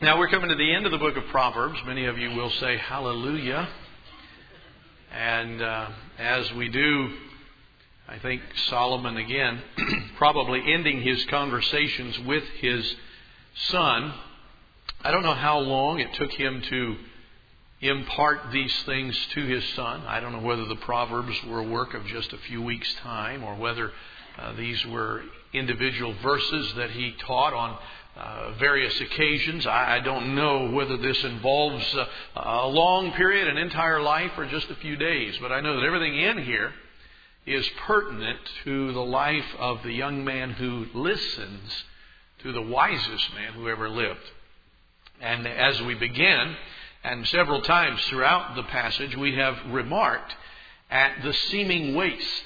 Now we're coming to the end of the book of Proverbs. Many of you will say hallelujah. And as we do, I think Solomon again, probably ending his conversations with his son. I don't know how long it took him to impart these things to his son. I don't know whether the Proverbs were a work of just a few weeks' time or whether these were individual verses that he taught on various occasions. I don't know whether this involves a long period, an entire life, or just a few days. But I know that everything in here is pertinent to the life of the young man who listens to the wisest man who ever lived. And as we begin, and several times throughout the passage, we have remarked at the seeming waste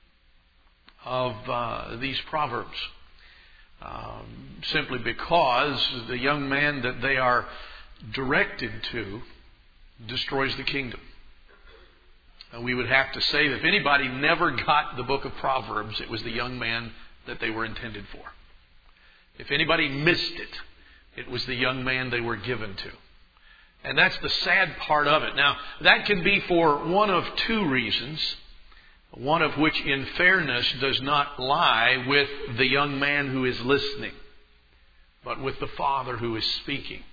of these Proverbs. Simply because the young man that they are directed to destroys the kingdom. We would have to say that if anybody never got the book of Proverbs, it was the young man that they were intended for. If anybody missed it, it was the young man they were given to. And that's the sad part of it. Now, that can be for one of two reasons. One of which, in fairness, does not lie with the young man who is listening, but with the father who is speaking.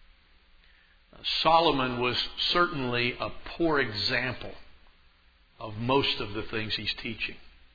Solomon was certainly a poor example of most of the things he's teaching.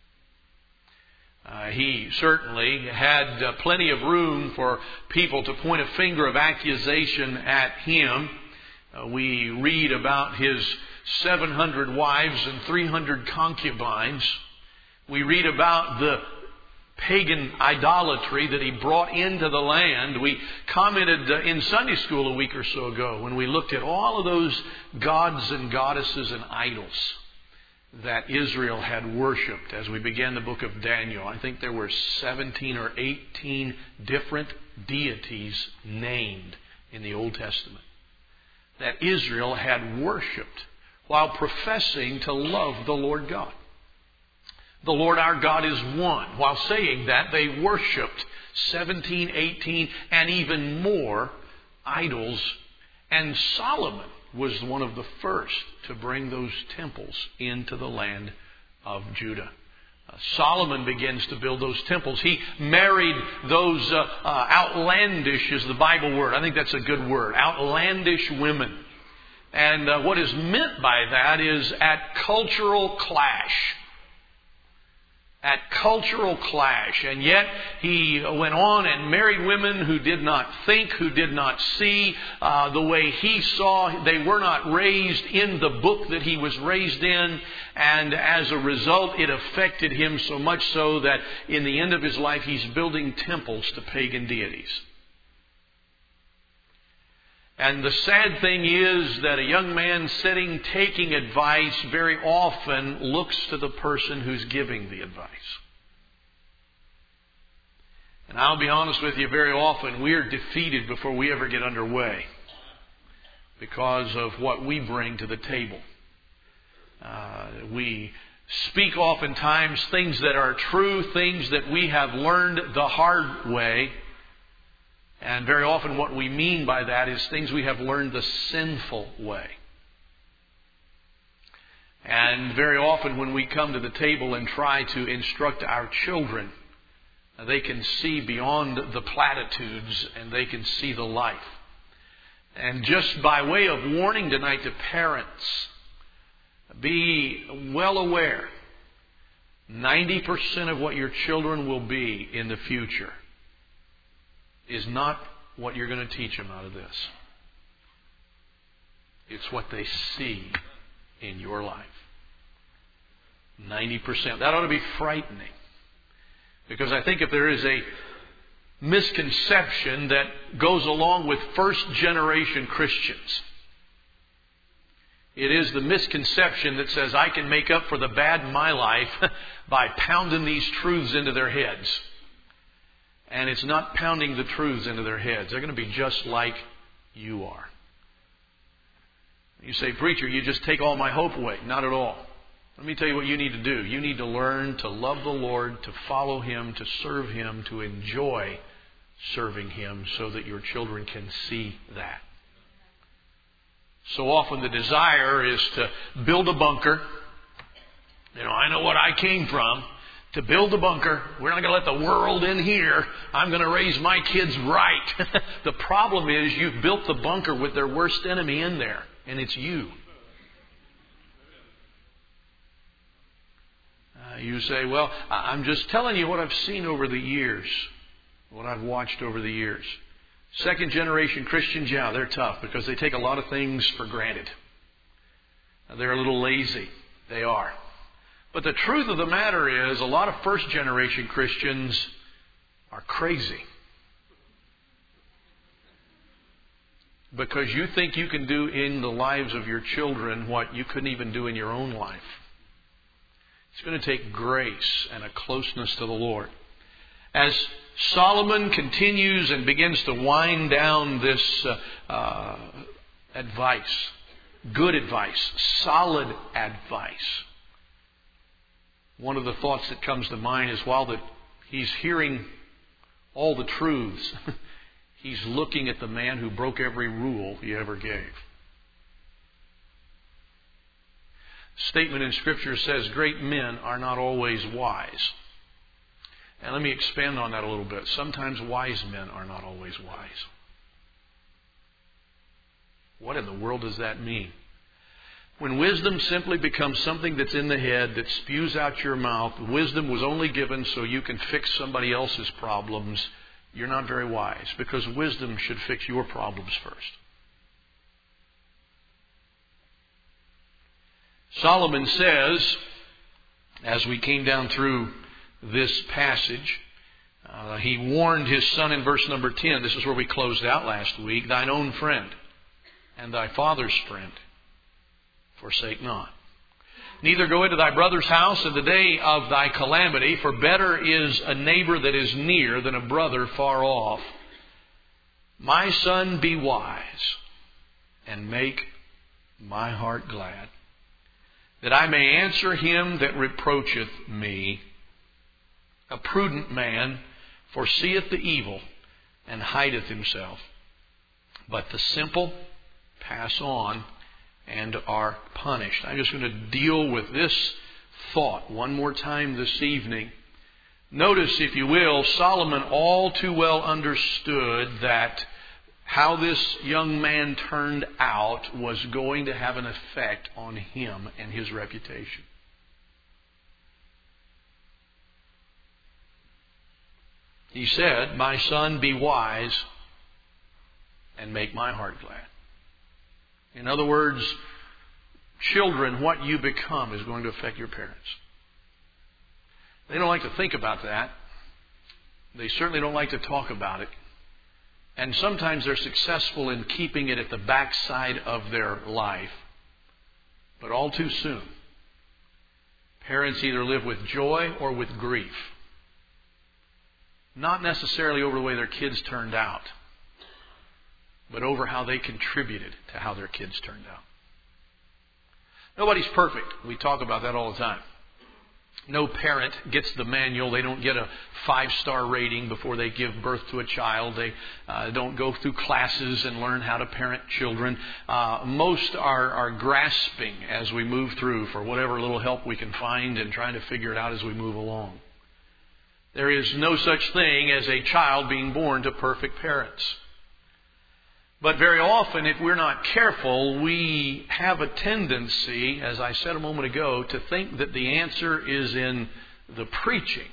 He certainly had plenty of room for people to point a finger of accusation at him. We read about his 700 wives and 300 concubines. We read about the pagan idolatry that he brought into the land. We commented in Sunday school a week or so ago when we looked at all of those gods and goddesses and idols that Israel had worshipped as we began the book of Daniel. I think there were 17 or 18 different deities named in the Old Testament that Israel had worshipped while professing to love the Lord God. The Lord our God is one. While saying that, they worshipped 17, 18, and even more idols. And Solomon was one of the first to bring those temples into the land of Judah. Solomon begins to build those temples. He married those outlandish, is the Bible word. I think that's a good word. Outlandish women. And what is meant by that is at cultural clash. At cultural clash. And yet he went on and married women who did not think, who did not see the way he saw. They were not raised in the book that he was raised in. And as a result, it affected him so much so that in the end of his life, he's building temples to pagan deities. And the sad thing is that a young man sitting taking advice very often looks to the person who's giving the advice. And I'll be honest with you, very often we're defeated before we ever get underway because of what we bring to the table. We speak oftentimes things that are true, things that we have learned the hard way. And very often what we mean by that is things we have learned the sinful way. And very often when we come to the table and try to instruct our children, they can see beyond the platitudes and they can see the life. And just by way of warning tonight to parents, be well aware, 90% of what your children will be in the future is not what you're going to teach them out of this. It's what they see in your life. 90%. That ought to be frightening. Because I think if there is a misconception that goes along with first generation Christians, it is the misconception that says I can make up for the bad in my life by pounding these truths into their heads. And it's not pounding the truths into their heads. They're going to be just like you are. You say, preacher, you just take all my hope away. Not at all. Let me tell you what you need to do. You need to learn to love the Lord, to follow Him, to serve Him, to enjoy serving Him so that your children can see that. So often the desire is to build a bunker. I know what I came from. To build a bunker. We're not going to let the world in here. I'm going to raise my kids right. The problem is you've built the bunker with their worst enemy in there. And it's you. You say, well, I'm just telling you what I've seen over the years. What I've watched over the years. Second generation Christians, yeah, they're tough because they take a lot of things for granted. They're a little lazy. They are. But the truth of the matter is, a lot of first generation Christians are crazy. Because you think you can do in the lives of your children what you couldn't even do in your own life. It's going to take grace and a closeness to the Lord. As Solomon continues and begins to wind down this advice, good advice, solid advice, one of the thoughts that comes to mind is while he's hearing all the truths, he's looking at the man who broke every rule he ever gave. Statement in Scripture says, great men are not always wise. And let me expand on that a little bit. Sometimes wise men are not always wise. What in the world does that mean? When wisdom simply becomes something that's in the head that spews out your mouth, wisdom was only given so you can fix somebody else's problems, you're not very wise, because wisdom should fix your problems first. Solomon says, as we came down through this passage, he warned his son in verse number 10. This is where we closed out last week. Thine own friend and thy father's friend forsake not. Neither go into thy brother's house in the day of thy calamity, for better is a neighbor that is near than a brother far off. My son, be wise and make my heart glad, that I may answer him that reproacheth me. A prudent man foreseeth the evil and hideth himself, but the simple pass on and are punished. I'm just going to deal with this thought one more time this evening. Notice, if you will, Solomon all too well understood that how this young man turned out was going to have an effect on him and his reputation. He said, my son, be wise and make my heart glad. In other words, children, what you become is going to affect your parents. They don't like to think about that. They certainly don't like to talk about it. And sometimes they're successful in keeping it at the backside of their life. But all too soon, parents either live with joy or with grief. Not necessarily over the way their kids turned out, but over how they contributed to how their kids turned out. Nobody's perfect. We talk about that all the time. No parent gets the manual. They don't get a 5-star rating before they give birth to a child. They don't go through classes and learn how to parent children. Most are grasping as we move through for whatever little help we can find and trying to figure it out as we move along. There is no such thing as a child being born to perfect parents. But very often, if we're not careful, we have a tendency, as I said a moment ago, to think that the answer is in the preaching.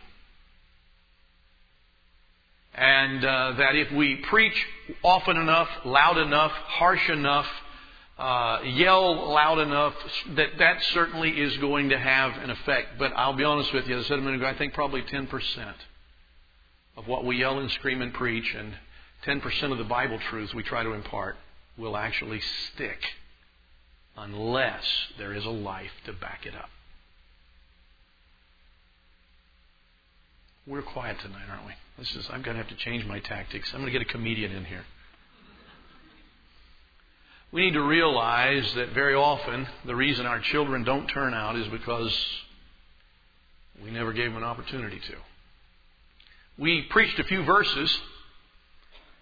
And that if we preach often enough, loud enough, harsh enough, yell loud enough, that certainly is going to have an effect. But I'll be honest with you, as I said a minute ago, I think probably 10% of what we yell and scream and preach and 10% of the Bible truths we try to impart will actually stick unless there is a life to back it up. We're quiet tonight, aren't we? I'm going to have to change my tactics. I'm going to get a comedian in here. We need to realize that very often the reason our children don't turn out is because we never gave them an opportunity to. We preached a few verses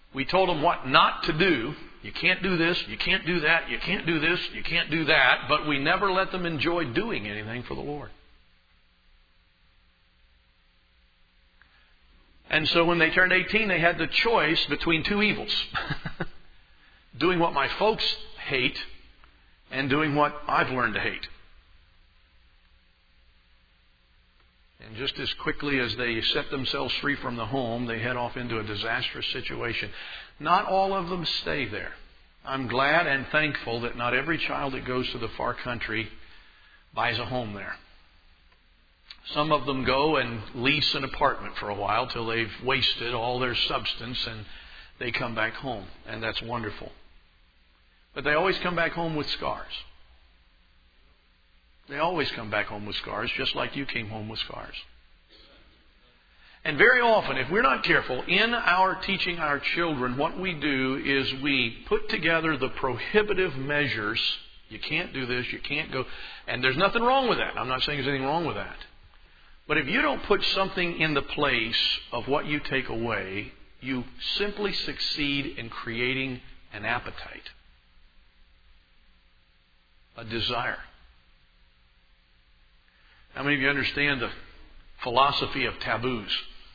We told them what not to do. You can't do this, you can't do that, you can't do this, you can't do that. But we never let them enjoy doing anything for the Lord. And so when they turned 18, they had the choice between two evils. Doing what my folks hate and doing what I've learned to hate. And just as quickly as they set themselves free from the home, they head off into a disastrous situation. Not all of them stay there. I'm glad and thankful that not every child that goes to the far country buys a home there. Some of them go and lease an apartment for a while till they've wasted all their substance and they come back home. And that's wonderful. But they always come back home with scars. They always come back home with scars, just like you came home with scars. And very often, if we're not careful, in our teaching our children, what we do is we put together the prohibitive measures. You can't do this, you can't go. And there's nothing wrong with that. I'm not saying there's anything wrong with that. But if you don't put something in the place of what you take away, you simply succeed in creating an appetite, a desire. How many of you understand the philosophy of taboos?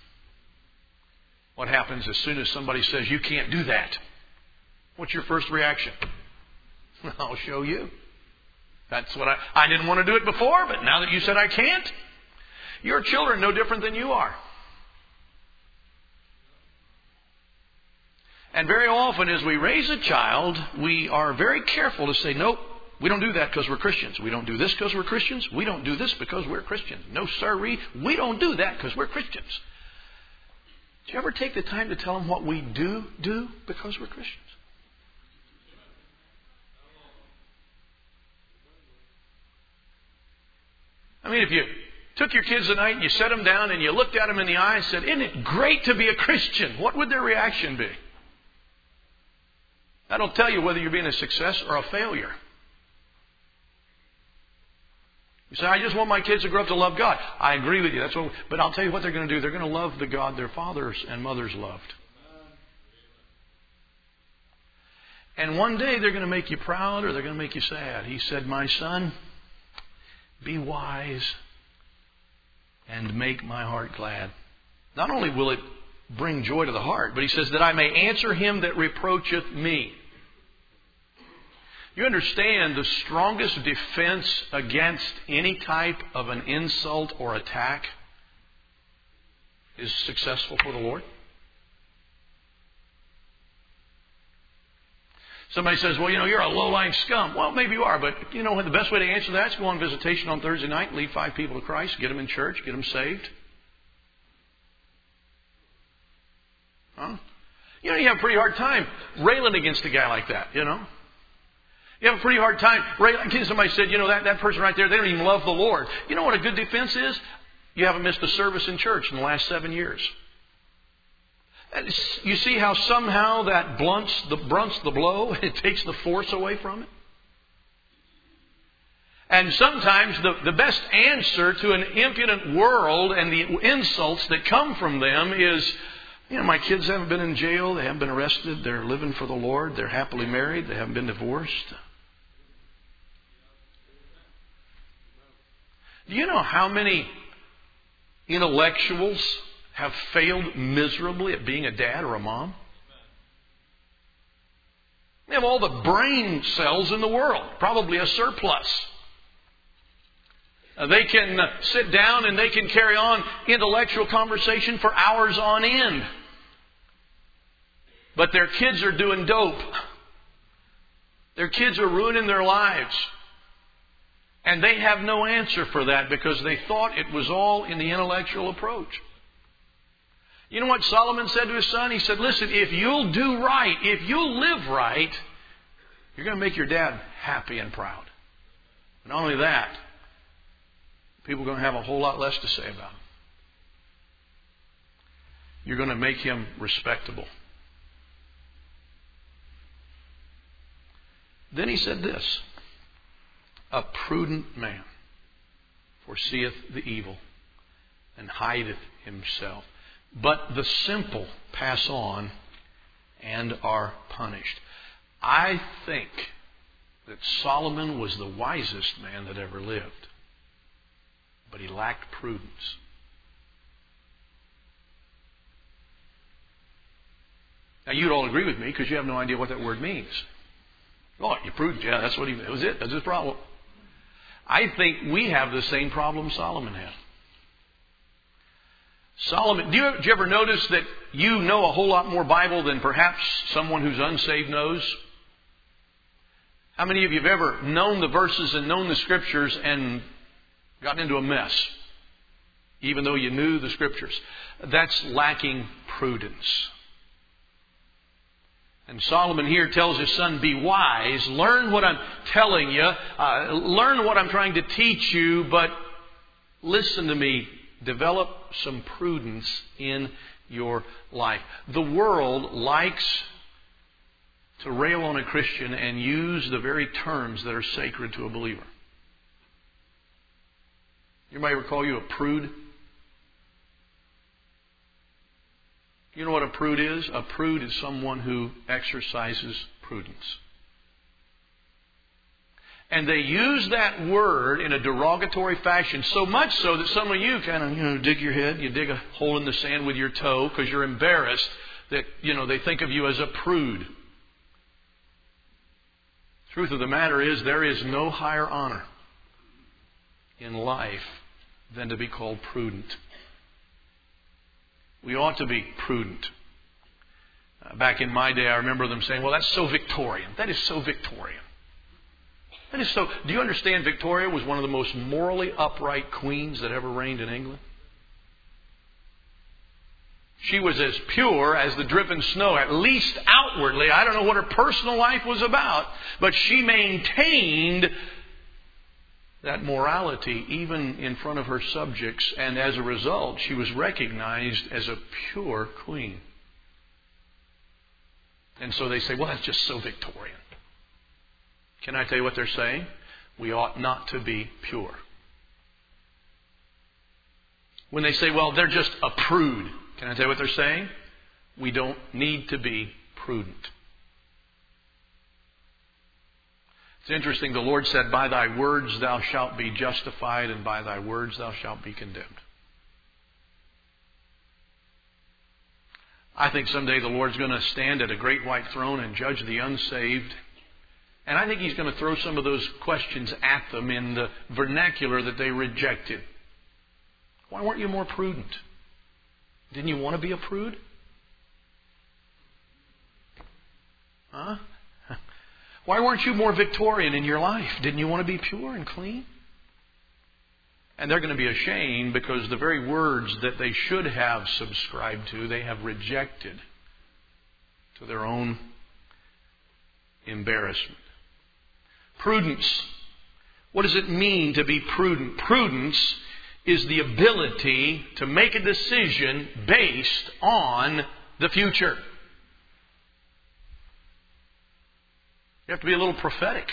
What happens as soon as somebody says, you can't do that? What's your first reaction? I'll show you. That's what I didn't want to do it before, but now that you said I can't, your children no different than you are. And very often as we raise a child, we are very careful to say, nope, we don't do that because we're Christians. We don't do this because we're Christians. We don't do this because we're Christians. No, sirree, we don't do that because we're Christians. Do you ever take the time to tell them what we do because we're Christians? I mean, if you took your kids tonight and you set them down and you looked at them in the eye and said, isn't it great to be a Christian? What would their reaction be? That'll tell you whether you're being a success or a failure. You say, I just want my kids to grow up to love God. I agree with you. But I'll tell you what they're going to do. They're going to love the God their fathers and mothers loved. And one day they're going to make you proud or they're going to make you sad. He said, my son, be wise and make my heart glad. Not only will it bring joy to the heart, but he says that I may answer him that reproacheth me. You understand the strongest defense against any type of an insult or attack is successful for the Lord? Somebody says, well, you're a low-lying scum. Well, maybe you are, but the best way to answer that is go on visitation on Thursday night, lead 5 people to Christ, get them in church, get them saved. Huh? You have a pretty hard time railing against a guy like that, You have a pretty hard time railing. Somebody said, that person right there, they don't even love the Lord. You know what a good defense is? You haven't missed a service in church in the last 7 years. You see how somehow that blunts the blow? It takes the force away from it. And sometimes the best answer to an impudent world and the insults that come from them is, my kids haven't been in jail. They haven't been arrested. They're living for the Lord. They're happily married. They haven't been divorced. Do you know how many intellectuals have failed miserably at being a dad or a mom? They have all the brain cells in the world, probably a surplus. They can sit down and they can carry on intellectual conversation for hours on end. But their kids are doing dope. Their kids are ruining their lives. And they have no answer for that because they thought it was all in the intellectual approach. You know what Solomon said to his son? He said, listen, if you'll do right, if you'll live right, you're going to make your dad happy and proud. Not only that, people are going to have a whole lot less to say about him. You're going to make him respectable. Then he said this, a prudent man foreseeth the evil and hideth himself. But the simple pass on and are punished. I think that Solomon was the wisest man that ever lived, but he lacked prudence. Now, you'd all agree with me because you have no idea what that word means. Oh, you're prudent. Yeah, that's what that was it. That's his problem. I think we have the same problem Solomon had. Solomon, do you ever notice that you know a whole lot more Bible than perhaps someone who's unsaved knows? How many of you have ever known the verses and known the Scriptures and gotten into a mess, even though you knew the Scriptures? That's lacking prudence. And Solomon here tells his son, be wise, learn what I'm telling you, learn what I'm trying to teach you, but listen to me, develop some prudence in your life. The world likes to rail on a Christian and use the very terms that are sacred to a believer. You might recall you a prude. You know what a prude is? A prude is someone who exercises prudence. And they use that word in a derogatory fashion, so much so that some of you kind of, dig your head, you dig a hole in the sand with your toe because you're embarrassed that, they think of you as a prude. Truth of the matter is, there is no higher honor in life than to be called prudent. We ought to be prudent. Back in my day, I remember them saying, well, that's so Victorian. That is so Victorian. That is so... Do you understand Victoria was one of the most morally upright queens that ever reigned in England? She was as pure as the driven snow, at least outwardly. I don't know what her personal life was about, but she maintained that morality even in front of her subjects, and as a result, she was recognized as a pure queen. And so they say, well, that's just so Victorian. Can I tell you what they're saying? We ought not to be pure. When they say, well, they're just a prude, can I tell you what they're saying? We don't need to be prudent. It's interesting, the Lord said, by thy words thou shalt be justified, and by thy words thou shalt be condemned. I think someday the Lord's going to stand at a great white throne and judge the unsaved. And I think He's going to throw some of those questions at them in the vernacular that they rejected. Why weren't you more prudent? Didn't you want to be a prude? Huh? Why weren't you more Victorian in your life? Didn't you want to be pure and clean? And they're going to be ashamed because the very words that they should have subscribed to, they have rejected to their own embarrassment. Prudence. What does it mean to be prudent? Prudence is the ability to make a decision based on the future. You have to be a little prophetic.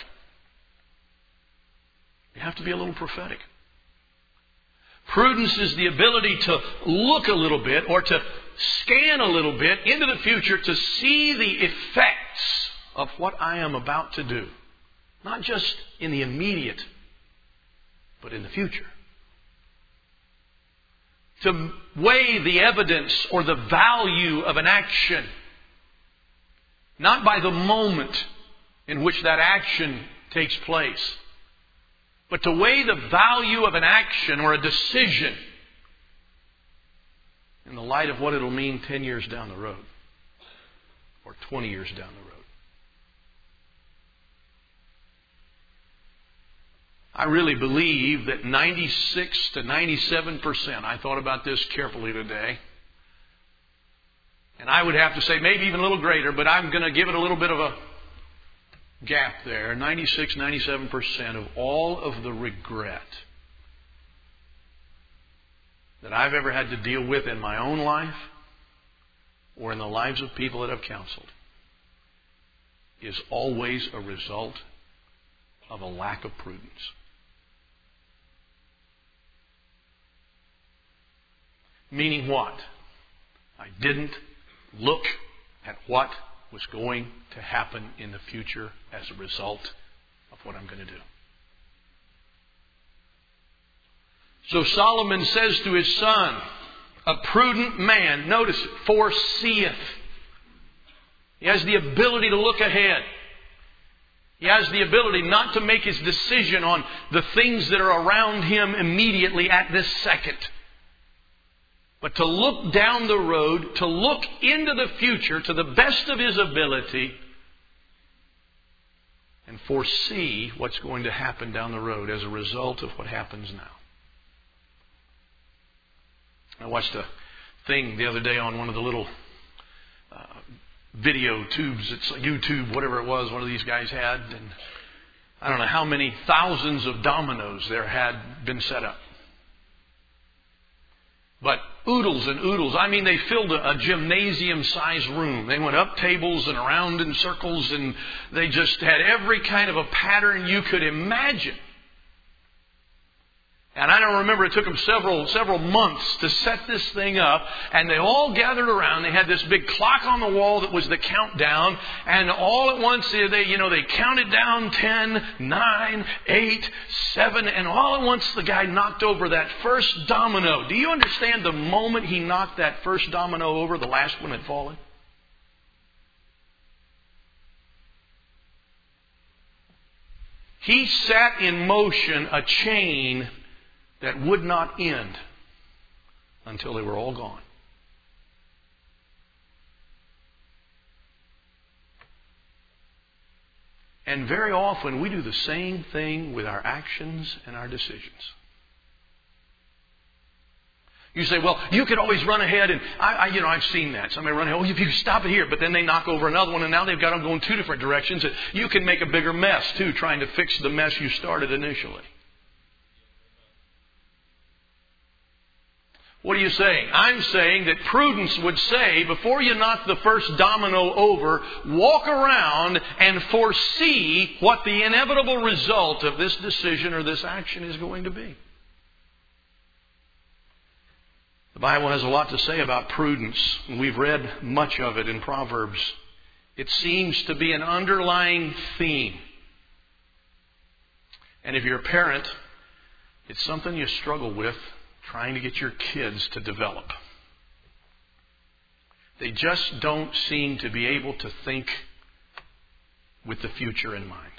You have to be a little prophetic. Prudence is the ability to look a little bit or to scan a little bit into the future to see the effects of what I am about to do. Not just in the immediate, but in the future. To weigh the evidence or the value of an action, not by the moment in which that action takes place, but to weigh the value of an action or a decision in the light of what it'll mean 10 years down the road or 20 years down the road. I really believe that 96 to 97%, I thought about this carefully today, and I would have to say maybe even a little greater, but I'm going to give it a little bit of a gap there. 96, 97% of all of the regret that I've ever had to deal with in my own life or in the lives of people that I've counseled is always a result of a lack of prudence. Meaning what? I didn't look at what was going to happen in the future as a result of what I'm going to do. So Solomon says to his son, a prudent man, notice it, foreseeth. He has the ability to look ahead. He has the ability not to make his decision on the things that are around him immediately at this second, but to look down the road, to look into the future to the best of his ability and foresee what's going to happen down the road as a result of what happens now. I watched a thing the other day on one of the little video tubes. It's like YouTube, whatever it was, one of these guys had. And I don't know how many thousands of dominoes there had been set up. But oodles and oodles. I mean, they filled a gymnasium-sized room. They went up tables and around in circles, and they just had every kind of a pattern you could imagine. And I don't remember, it took them several months to set this thing up. And they all gathered around. They had this big clock on the wall that was the countdown. And all at once, they counted down 10, 9, 8, 7. And all at once, the guy knocked over that first domino. Do you understand the moment he knocked that first domino over, the last one had fallen? He set in motion a chain that would not end until they were all gone. And very often we do the same thing with our actions and our decisions. You say, well, you could always run ahead, and I've seen that. Somebody run ahead, if you stop it here, but then they knock over another one, and now they've got them going two different directions. And you can make a bigger mess, too, trying to fix the mess you started initially. What are you saying? I'm saying that prudence would say, before you knock the first domino over, walk around and foresee what the inevitable result of this decision or this action is going to be. The Bible has a lot to say about prudence. We've read much of it in Proverbs. It seems to be an underlying theme. And if you're a parent, it's something you struggle with, trying to get your kids to develop. They just don't seem to be able to think with the future in mind.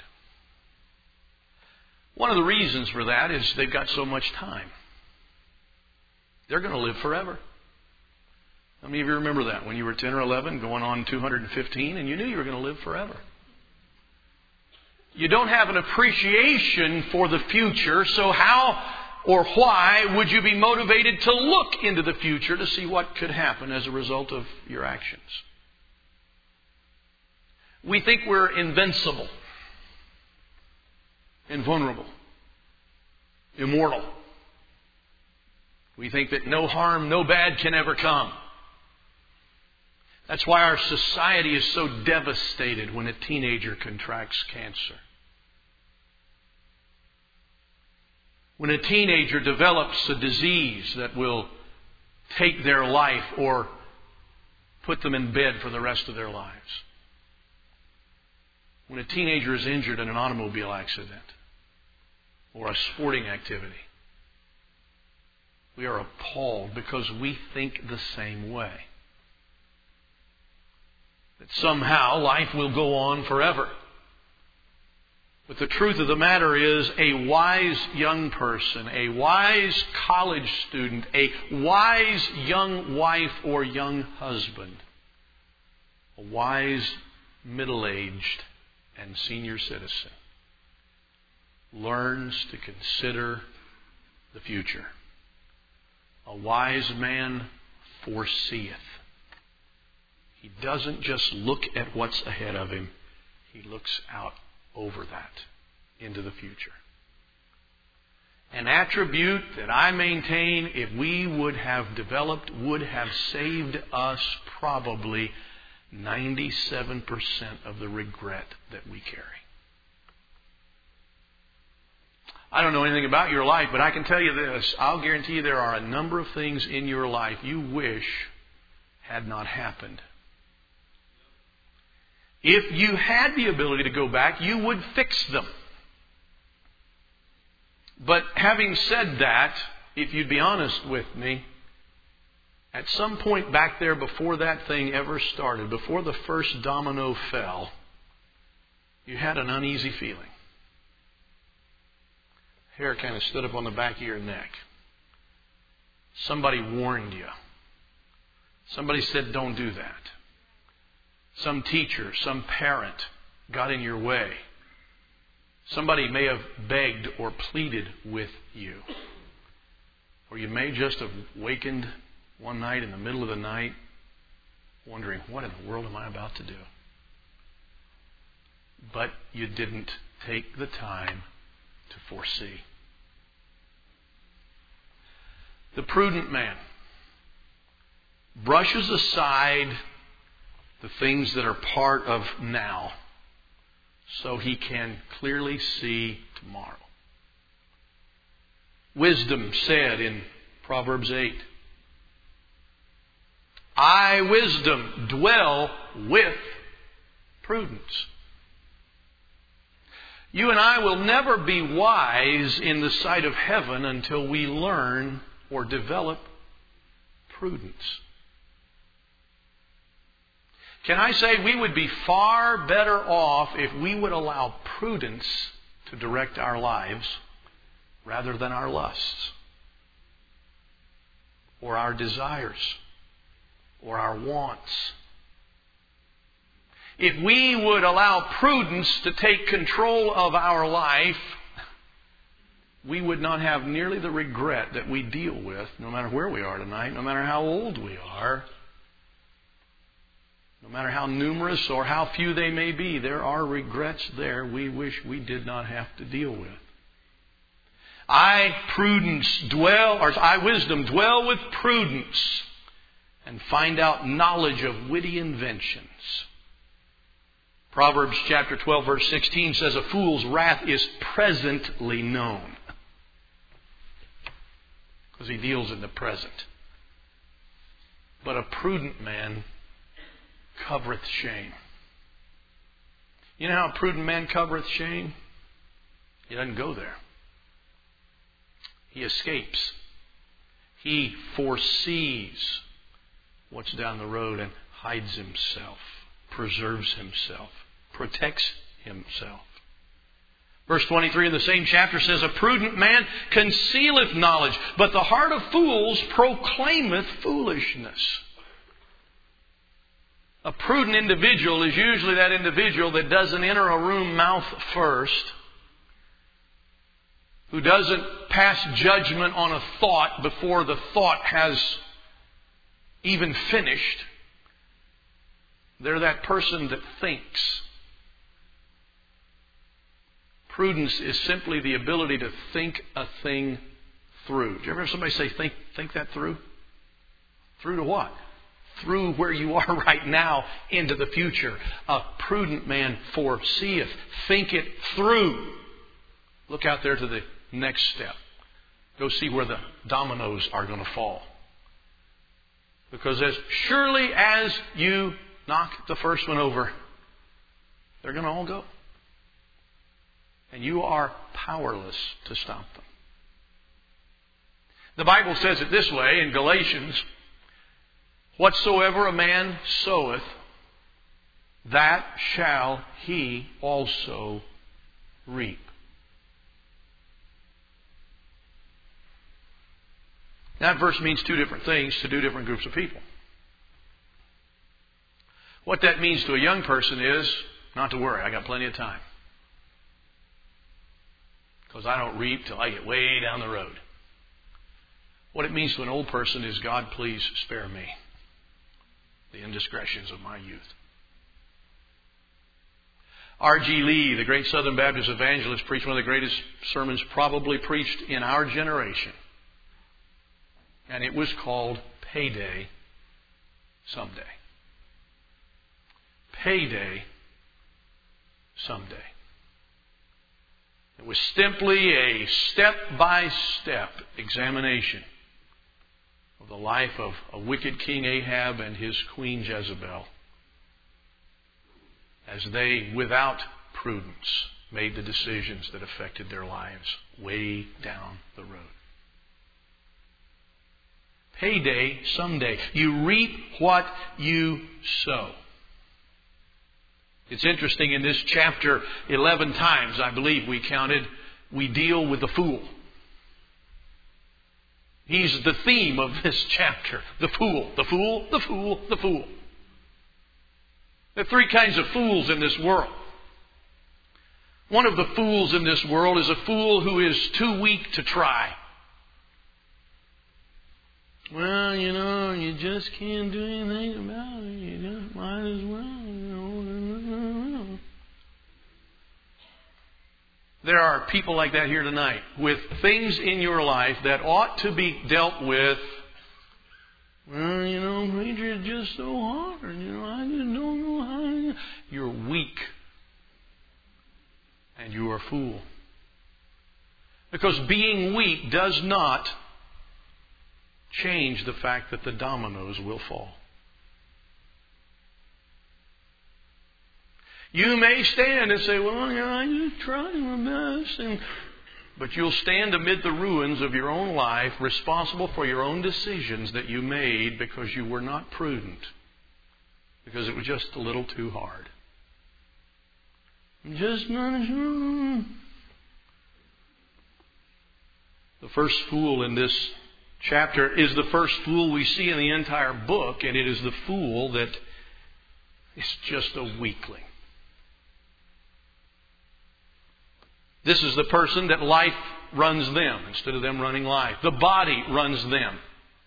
One of the reasons for that is they've got so much time. They're going to live forever. How many of you remember that when you were 10 or 11, going on 215, and you knew you were going to live forever? You don't have an appreciation for the future, so how or why would you be motivated to look into the future to see what could happen as a result of your actions? We think we're invincible, invulnerable, immortal. We think that no harm, no bad can ever come. That's why our society is so devastated when a teenager contracts cancer. When a teenager develops a disease that will take their life or put them in bed for the rest of their lives. When a teenager is injured in an automobile accident or a sporting activity. We are appalled because we think the same way. That somehow life will go on forever. But the truth of the matter is, a wise young person, a wise college student, a wise young wife or young husband, a wise middle-aged and senior citizen learns to consider the future. A wise man foreseeth. He doesn't just look at what's ahead of him. He looks out over that into the future. An attribute that I maintain, if we would have developed, would have saved us probably 97% of the regret that we carry. I don't know anything about your life, but I can tell you this. I'll guarantee you there are a number of things in your life you wish had not happened. If you had the ability to go back, you would fix them. But having said that, if you'd be honest with me, at some point back there before that thing ever started, before the first domino fell, you had an uneasy feeling. Hair kind of stood up on the back of your neck. Somebody warned you. Somebody said, don't do that. Some teacher, some parent got in your way. Somebody may have begged or pleaded with you. Or you may just have wakened one night in the middle of the night wondering, what in the world am I about to do? But you didn't take the time to foresee. The prudent man brushes aside the things that are part of now so he can clearly see tomorrow. Wisdom said in Proverbs 8, I, wisdom, dwell with prudence. You and I will never be wise in the sight of heaven until we learn or develop prudence. Can I say we would be far better off if we would allow prudence to direct our lives rather than our lusts or our desires or our wants. If we would allow prudence to take control of our life, we would not have nearly the regret that we deal with, no matter where we are tonight, no matter how old we are, no matter how numerous or how few they may be. There are regrets there we wish we did not have to deal with. I, wisdom, dwell with prudence and find out knowledge of witty inventions. Proverbs chapter 12, verse 16 says, a fool's wrath is presently known. Because he deals in the present. But a prudent man covereth shame. You know how a prudent man covereth shame? He doesn't go there. He escapes. He foresees what's down the road and hides himself, preserves himself, protects himself. Verse 23 in the same chapter says, a prudent man concealeth knowledge, but the heart of fools proclaimeth foolishness. A prudent individual is usually that individual that doesn't enter a room mouth first, who doesn't pass judgment on a thought before the thought has even finished. They're that person that thinks. Prudence is simply the ability to think a thing through. Do you ever hear somebody say, think that through? Through to what? Through where you are right now into the future. A prudent man foreseeth. Think it through. Look out there to the next step. Go see where the dominoes are going to fall. Because as surely as you knock the first one over, they're going to all go. And you are powerless to stop them. The Bible says it this way in Galatians, whatsoever a man soweth, that shall he also reap. That verse means two different things to two different groups of people. What that means to a young person is, not to worry, I got plenty of time. Because I don't reap till I get way down the road. What it means to an old person is, God, please spare me the indiscretions of my youth. R.G. Lee, the great Southern Baptist evangelist, preached one of the greatest sermons probably preached in our generation. And it was called Payday Someday. Payday Someday. It was simply a step-by-step examination of the life of a wicked King Ahab and his queen Jezebel. as they, without prudence, made the decisions that affected their lives way down the road. Payday someday. You reap what you sow. It's interesting, in this chapter, 11 times, I believe we counted, we deal with the fool. He's the theme of this chapter. The fool, the fool, the fool, the fool. There are three kinds of fools in this world. One of the fools in this world is a fool who is too weak to try. Well, you just can't do anything about it. You just might as well, There are people like that here tonight with things in your life that ought to be dealt with. Well, preacher, it's just so hard. I just don't know how. You're weak. And you are a fool. Because being weak does not change the fact that the dominoes will fall. You may stand and say, well, I just tried my best. But you'll stand amid the ruins of your own life, responsible for your own decisions that you made because you were not prudent. Because it was just a little too hard. Just not sure. The first fool in this chapter is the first fool we see in the entire book, and it is the fool that is just a weakling. This is the person that life runs them instead of them running life. The body runs them.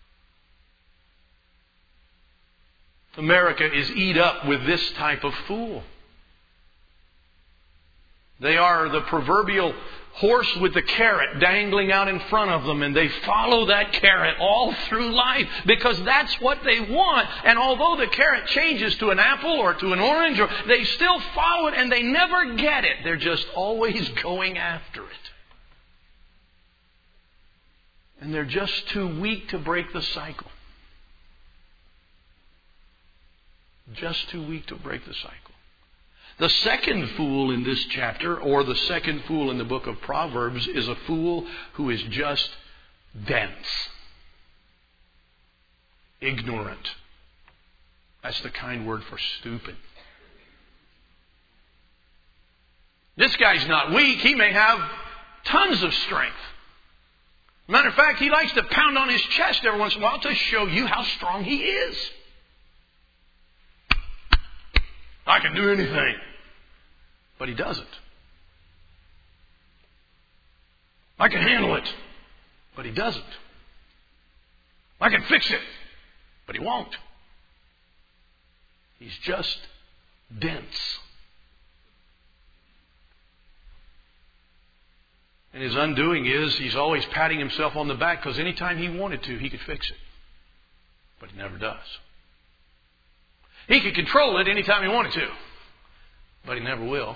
America is eat up with this type of fool. They are the proverbial horse with the carrot dangling out in front of them, and they follow that carrot all through life because that's what they want. And although the carrot changes to an apple or to an orange, or they still follow it and they never get it. They're just always going after it. And they're just too weak to break the cycle. Just too weak to break the cycle. The second fool in this chapter, or the second fool in the book of Proverbs, is a fool who is just dense. Ignorant. That's the kind word for stupid. This guy's not weak. He may have tons of strength. Matter of fact, he likes to pound on his chest every once in a while to show you how strong he is. I can do anything. But he doesn't. I can handle it. But he doesn't. I can fix it. But he won't. He's just dense. And his undoing is he's always patting himself on the back because anytime he wanted to, he could fix it. But he never does. He could control it anytime he wanted to. But he never will.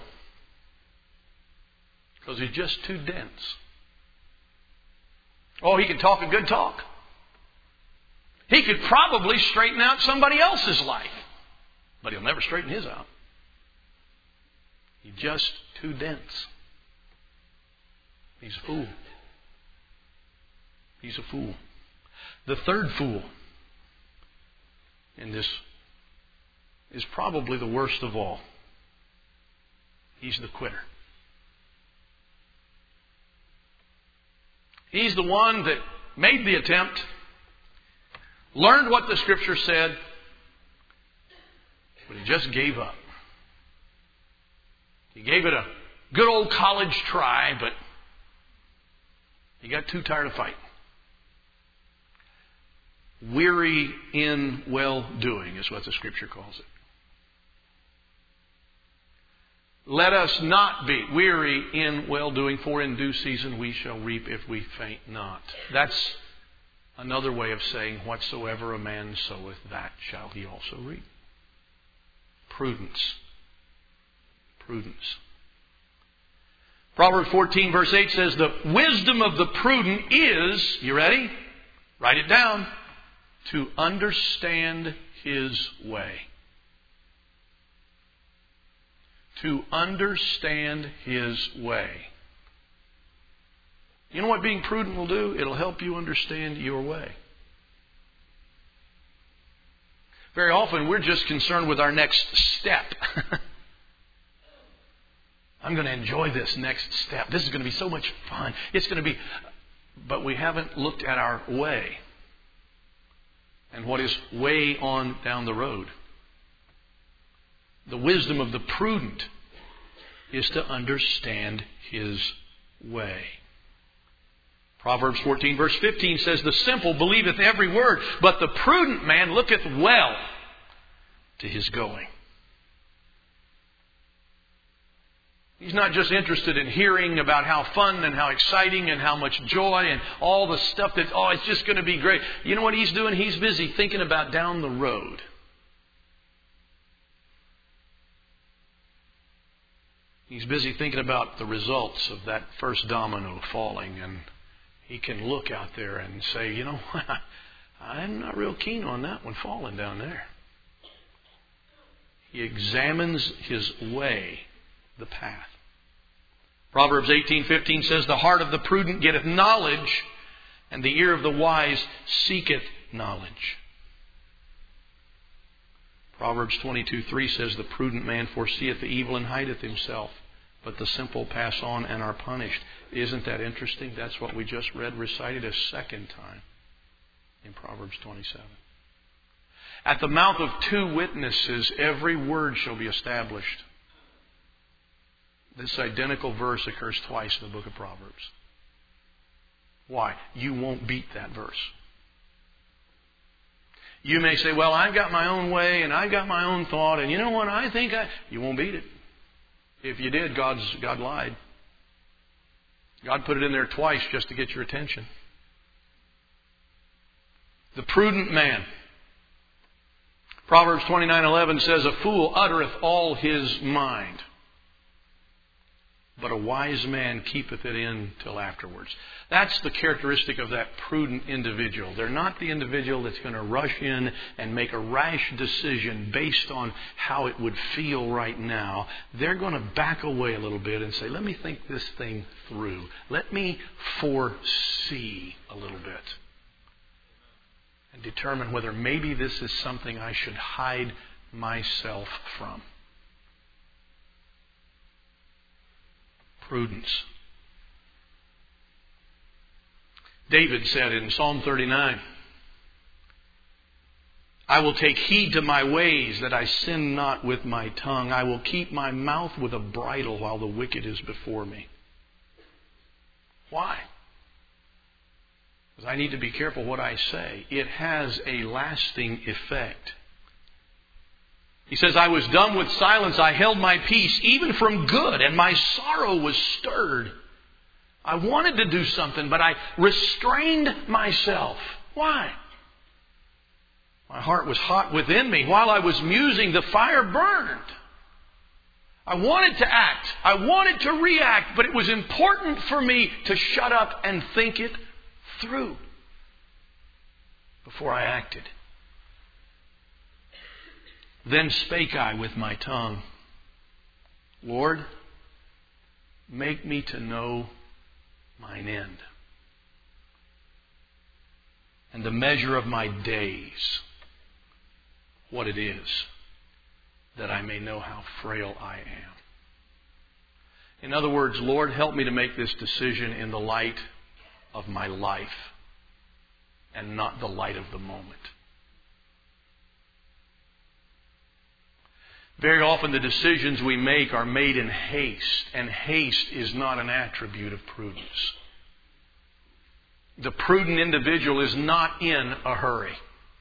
Because he's just too dense. Oh, he can talk a good talk. He could probably straighten out somebody else's life. But he'll never straighten his out. He's just too dense. He's a fool. He's a fool. The third fool in this is probably the worst of all. He's the quitter. He's the one that made the attempt, learned what the Scripture said, but he just gave up. He gave it a good old college try, but he got too tired of fighting. Weary in well-doing is what the Scripture calls it. Let us not be weary in well-doing, for in due season we shall reap if we faint not. That's another way of saying, whatsoever a man soweth, that shall he also reap. Prudence. Prudence. Proverbs 14 verse 8 says, the wisdom of the prudent is, you ready? Write it down. To understand his way. to understand His way. You know what being prudent will do? It'll help you understand your way. Very often we're just concerned with our next step. I'm going to enjoy this next step. This is going to be so much fun. It's going to be... But we haven't looked at our way. And what is way on down the road. The wisdom of the prudent is to understand his way. Proverbs 14 verse 15 says, "The simple believeth every word, but the prudent man looketh well to his going." He's not just interested in hearing about how fun and how exciting and how much joy and all the stuff that, it's just going to be great. You know what he's doing? He's busy thinking about down the road. He's busy thinking about the results of that first domino falling, and he can look out there and say, you know, I'm not real keen on that one falling down there. He examines his way, the path. Proverbs 18:15 says, "The heart of the prudent getteth knowledge, and the ear of the wise seeketh knowledge." Proverbs 22:3 says, "The prudent man foreseeth the evil and hideth himself, but the simple pass on and are punished." Isn't that interesting? That's what we just read, recited a second time in Proverbs 27. "At the mouth of two witnesses, every word shall be established." This identical verse occurs twice in the book of Proverbs. Why? You won't beat that verse. You may say, well, I've got my own way and I've got my own thought, and you know what, you won't beat it. If you did, God lied. God put it in there twice just to get your attention. The prudent man. Proverbs 29:11 says, "A fool uttereth all his mind, but a wise man keepeth it in till afterwards." That's the characteristic of that prudent individual. They're not the individual that's going to rush in and make a rash decision based on how it would feel right now. They're going to back away a little bit and say, let me think this thing through. Let me foresee a little bit. And determine whether maybe this is something I should hide myself from. Prudence. David said in Psalm 39, "I will take heed to my ways that I sin not with my tongue. I will keep my mouth with a bridle while the wicked is before me." Why? Because I need to be careful what I say. It has a lasting effect. He says, "I was dumb with silence. I held my peace, even from good, and my sorrow was stirred." I wanted to do something, but I restrained myself. Why? My heart was hot within me. While I was musing, the fire burned. I wanted to act. I wanted to react, but it was important for me to shut up and think it through before I acted. "Then spake I with my tongue, Lord, make me to know mine end, and the measure of my days, what it is, that I may know how frail I am." In other words, Lord, help me to make this decision in the light of my life and not the light of the moment. Very often the decisions we make are made in haste, and haste is not an attribute of prudence. The prudent individual is not in a hurry.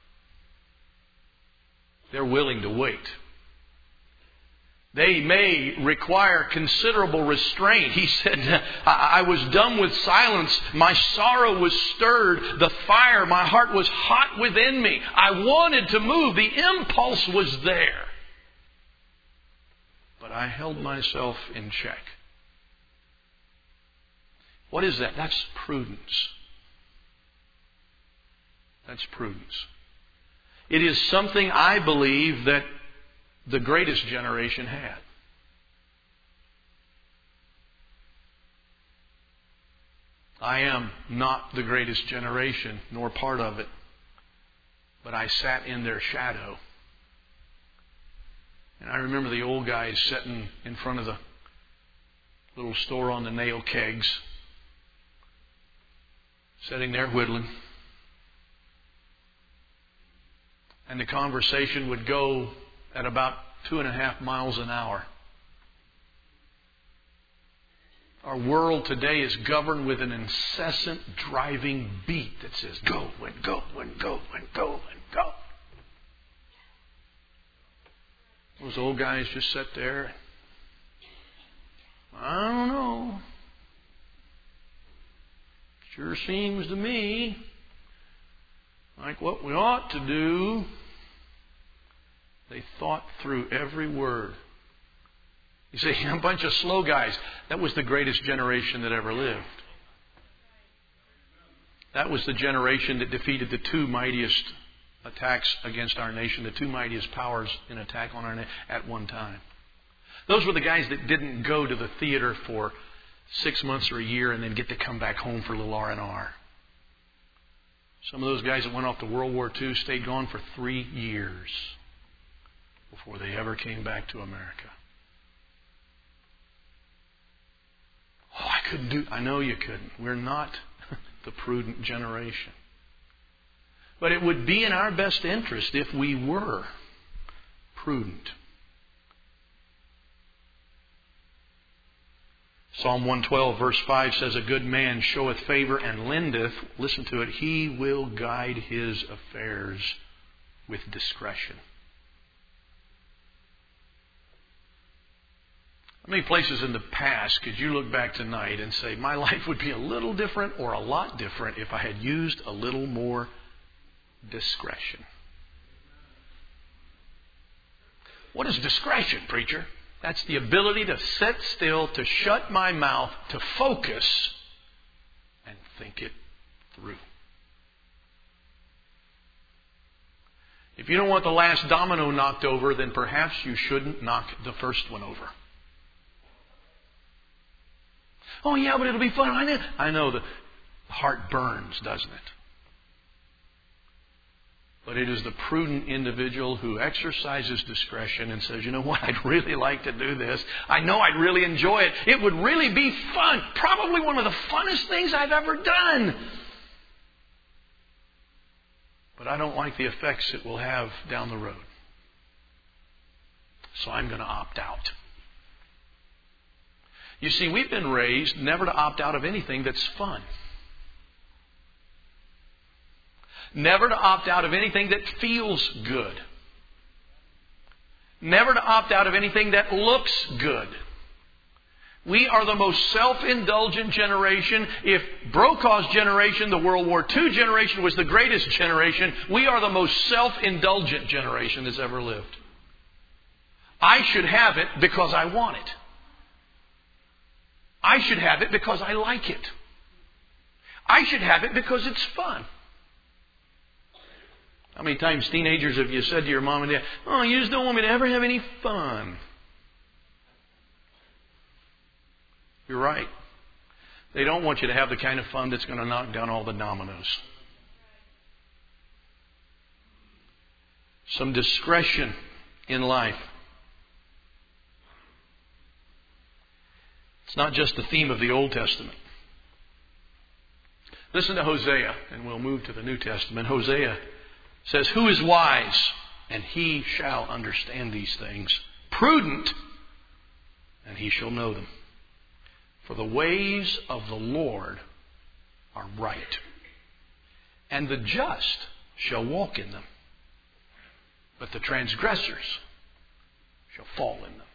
They're willing to wait. They may require considerable restraint. He said, "I was dumb with silence. My sorrow was stirred. The fire, my heart was hot within me. I wanted to move. The impulse was there. But I held myself in check." What is that? That's prudence. That's prudence. It is something I believe that the greatest generation had. I am not the greatest generation, nor part of it. But I sat in their shadow. And I remember the old guys sitting in front of the little store on the nail kegs, sitting there whittling. And the conversation would go at about 2.5 miles an hour. Our world today is governed with an incessant driving beat that says, go and go and go and go and go. Those old guys just sit there. I don't know. Sure seems to me like what we ought to do. They thought through every word. You say, a bunch of slow guys. That was the greatest generation that ever lived. That was the generation that defeated the two mightiest attacks against our nation, the two mightiest powers in attack on our nation at one time. Those were the guys that didn't go to the theater for 6 months or a year and then get to come back home for a little R&R. Some of those guys that went off to World War II stayed gone for 3 years before they ever came back to America. Oh, I couldn't do... I know you couldn't. We're not the prudent generation. But it would be in our best interest if we were prudent. Psalm 112 verse 5 says, a good man showeth favor and lendeth, listen to it, he will guide his affairs with discretion. How many places in the past could you look back tonight and say, my life would be a little different or a lot different if I had used a little more discretion? What is discretion, preacher? That's the ability to sit still, to shut my mouth, to focus, and think it through. If you don't want the last domino knocked over, then perhaps you shouldn't knock the first one over. Oh yeah, but it'll be fun. I know the heart burns, doesn't it? But it is the prudent individual who exercises discretion and says, you know what, I'd really like to do this. I know I'd really enjoy it. It would really be fun. Probably one of the funnest things I've ever done. But I don't like the effects it will have down the road. So I'm going to opt out. You see, we've been raised never to opt out of anything that's fun. Never to opt out of anything that feels good. Never to opt out of anything that looks good. We are the most self-indulgent generation. If Brokaw's generation, the World War II generation, was the greatest generation, we are the most self-indulgent generation that's ever lived. I should have it because I want it. I should have it because I like it. I should have it because it's fun. How many times, teenagers, have you said to your mom and dad, oh, you just don't want me to ever have any fun? You're right. They don't want you to have the kind of fun that's going to knock down all the dominoes. Some discretion in life. It's not just the theme of the Old Testament. Listen to Hosea, and we'll move to the New Testament. Hosea says, who is wise? And he shall understand these things. Prudent, and he shall know them. For the ways of the Lord are right, and the just shall walk in them, but the transgressors shall fall in them.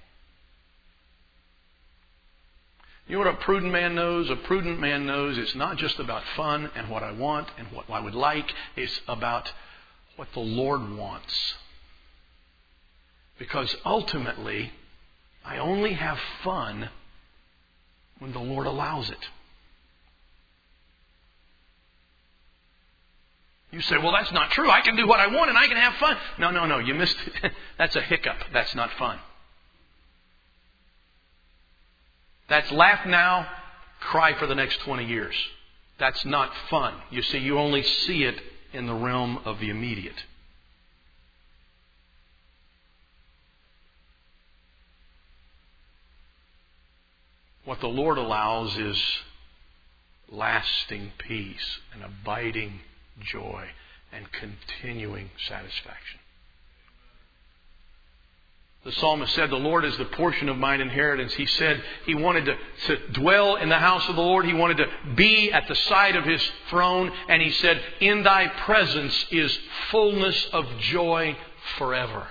You know what a prudent man knows? A prudent man knows it's not just about fun and what I want and what I would like. It's about what the Lord wants. Because ultimately, I only have fun when the Lord allows it. You say, well, that's not true. I can do what I want and I can have fun. No. You missed it. That's a hiccup. That's not fun. That's laugh now, cry for the next 20 years. That's not fun. You see, you only see it in the realm of the immediate. What the Lord allows is lasting peace and abiding joy and continuing satisfaction. The psalmist said, the Lord is the portion of mine inheritance. He said he wanted to dwell in the house of the Lord. He wanted to be at the side of His throne. And He said, in Thy presence is fullness of joy forever.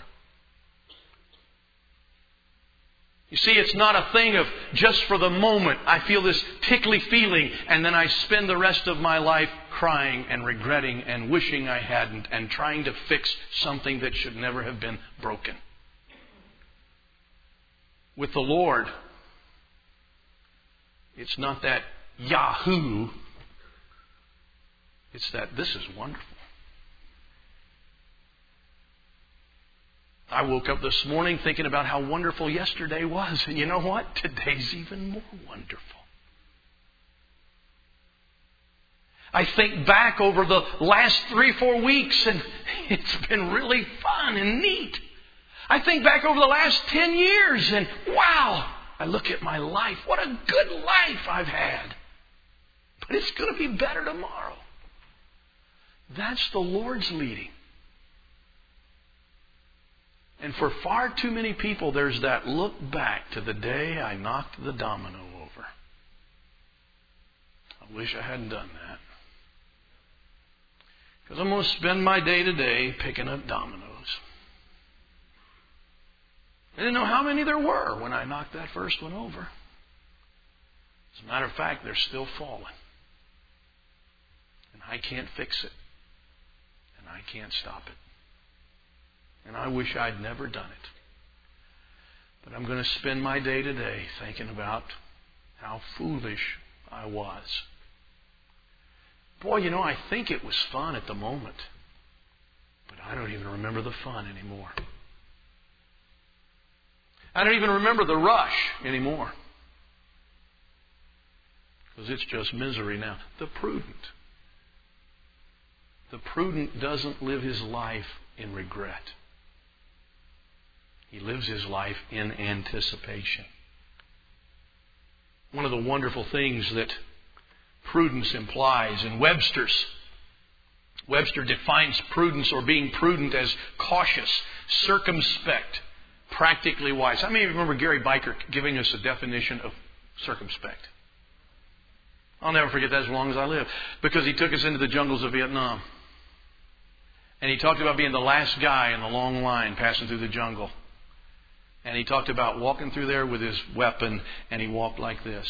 You see, it's not a thing of just for the moment I feel this tickly feeling and then I spend the rest of my life crying and regretting and wishing I hadn't and trying to fix something that should never have been broken. With the Lord, it's not that Yahoo. It's that this is wonderful. I woke up this morning thinking about how wonderful yesterday was. And you know what? Today's even more wonderful. I think back over the last 3-4 weeks and it's been really fun and neat. I think back over the last 10 years and wow, I look at my life. What a good life I've had. But it's going to be better tomorrow. That's the Lord's leading. And for far too many people, there's that look back to the day I knocked the domino over. I wish I hadn't done that. Because I'm going to spend my day today picking up dominoes. I didn't know how many there were when I knocked that first one over. As a matter of fact, they're still falling. And I can't fix it. And I can't stop it. And I wish I'd never done it. But I'm going to spend my day today thinking about how foolish I was. Boy, you know, I think it was fun at the moment. But I don't even remember the fun anymore. I don't even remember the rush anymore. Because it's just misery now. The prudent doesn't live his life in regret. He lives his life in anticipation. One of the wonderful things that prudence implies in Webster defines prudence or being prudent as cautious, circumspect, practically wise. How many of you remember Gary Biker giving us a definition of circumspect? I'll never forget that as long as I live. Because he took us into the jungles of Vietnam. And he talked about being the last guy in the long line passing through the jungle. And he talked about walking through there with his weapon, and he walked like this.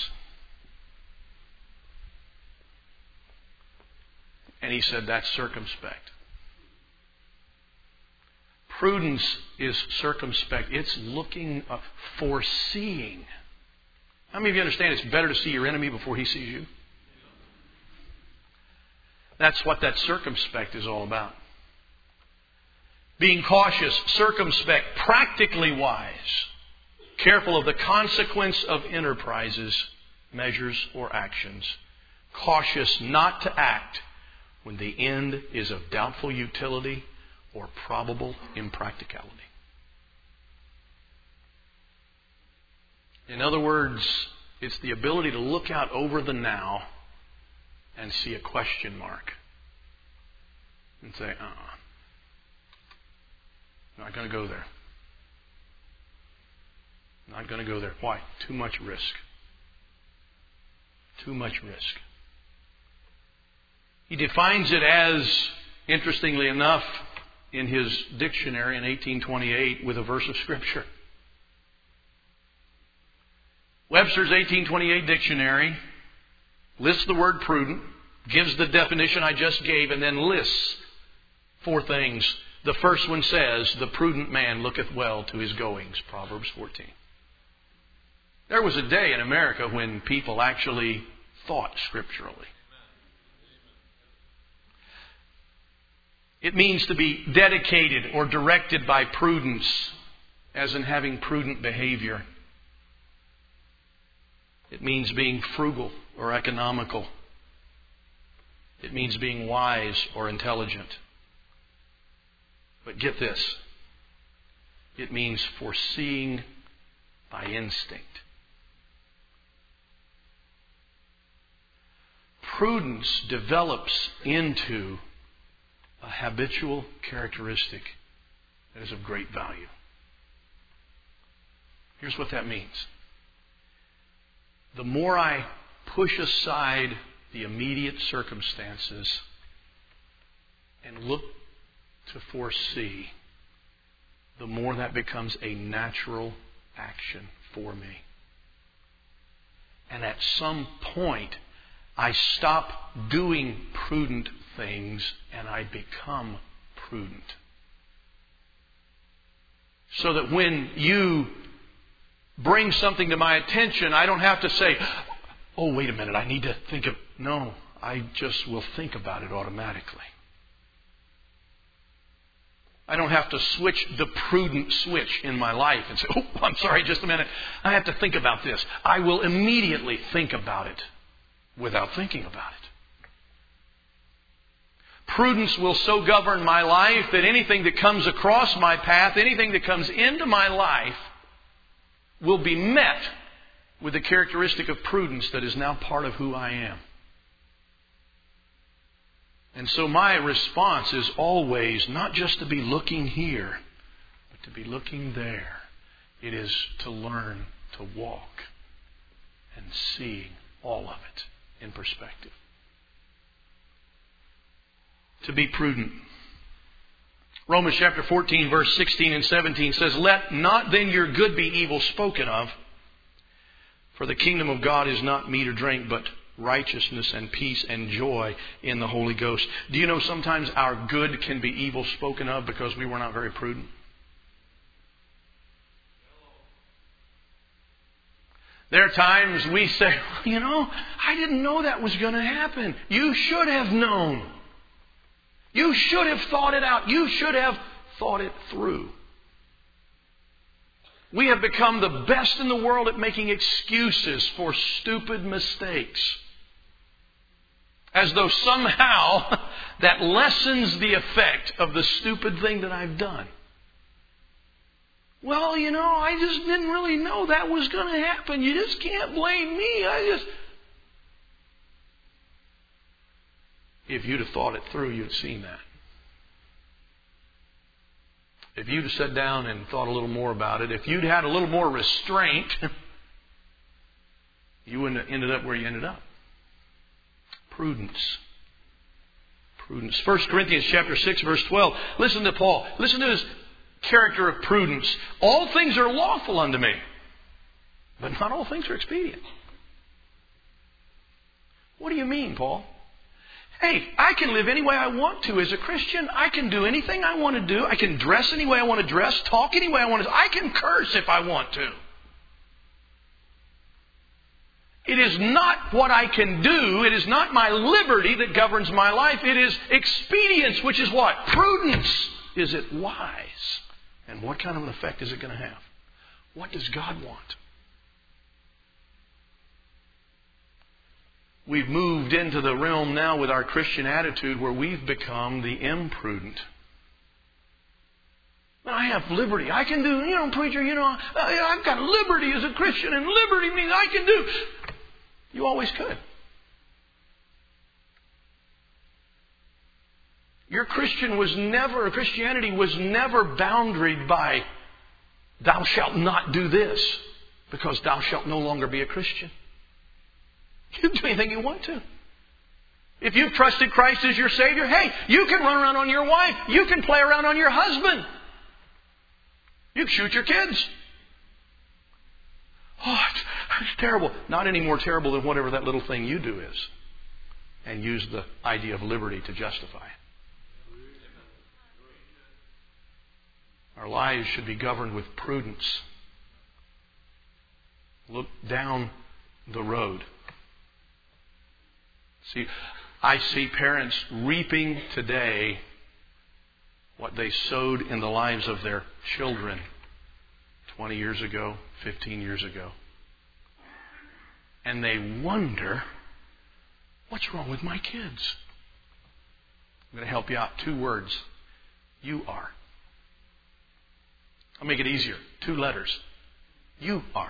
And he said, that's circumspect. Prudence is circumspect. It's looking, foreseeing. How many of you understand it's better to see your enemy before he sees you? That's what that circumspect is all about. Being cautious, circumspect, practically wise, careful of the consequence of enterprises, measures, or actions, cautious not to act when the end is of doubtful utility or probable impracticality. In other words, it's the ability to look out over the now and see a question mark and say, not going to go there. Not going to go there. Why? Too much risk. Too much risk. He defines it as, interestingly enough, in his dictionary in 1828 with a verse of Scripture. Webster's 1828 dictionary lists the word prudent, gives the definition I just gave, and then lists 4 things. The first one says, the prudent man looketh well to his goings, Proverbs 14. There was a day in America when people actually thought scripturally. It means to be dedicated or directed by prudence, as in having prudent behavior. It means being frugal or economical. It means being wise or intelligent. But get this. It means foreseeing by instinct. Prudence develops into a habitual characteristic that is of great value. Here's what that means. The more I push aside the immediate circumstances and look to foresee, the more that becomes a natural action for me. And at some point, I stop doing prudent things and I become prudent. So that when you bring something to my attention, I don't have to say, oh, wait a minute, I need to think of... No, I just will think about it automatically. I don't have to switch the prudent switch in my life and say, oh, I'm sorry, just a minute. I have to think about this. I will immediately think about it without thinking about it. Prudence will so govern my life that anything that comes across my path, anything that comes into my life, will be met with the characteristic of prudence that is now part of who I am. And so my response is always not just to be looking here, but to be looking there. It is to learn to walk and seeing all of it in perspective. To be prudent. Romans chapter 14, verse 16 and 17 says, "Let not then your good be evil spoken of, for the kingdom of God is not meat or drink, but righteousness and peace and joy in the Holy Ghost." Do you know sometimes our good can be evil spoken of because we were not very prudent? There are times we say, you know, I didn't know that was going to happen. You should have known. You should have thought it out. You should have thought it through. We have become the best in the world at making excuses for stupid mistakes. As though somehow that lessens the effect of the stupid thing that I've done. Well, you know, I just didn't really know that was going to happen. You just can't blame me. If you'd have thought it through, you'd have seen that. If you'd have sat down and thought a little more about it, if you'd had a little more restraint, you wouldn't have ended up where you ended up. Prudence. Prudence. 1 Corinthians chapter 6, verse 12. Listen to Paul. Listen to his character of prudence. "All things are lawful unto me, but not all things are expedient." What do you mean, Paul? Hey, I can live any way I want to as a Christian. I can do anything I want to do. I can dress any way I want to dress, talk any way I want to. I can curse if I want to. It is not what I can do. It is not my liberty that governs my life. It is expedience, which is what? Prudence. Is it wise? And what kind of an effect is it going to have? What does God want? We've moved into the realm now with our Christian attitude where we've become the imprudent. I have liberty. I can do, preacher, I've got liberty as a Christian, and liberty means I can do. You always could. Your Christianity was never boundaried by thou shalt not do this, because thou shalt no longer be a Christian. You can do anything you want to. If you've trusted Christ as your Savior, hey, you can run around on your wife. You can play around on your husband. You can shoot your kids. Oh, it's terrible. Not any more terrible than whatever that little thing you do is. And use the idea of liberty to justify it. Our lives should be governed with prudence. Look down the road. I see parents reaping today what they sowed in the lives of their children 20 years ago, 15 years ago. And they wonder, what's wrong with my kids? I'm going to help you out. 2 words. You are. I'll make it easier. 2 letters. You are.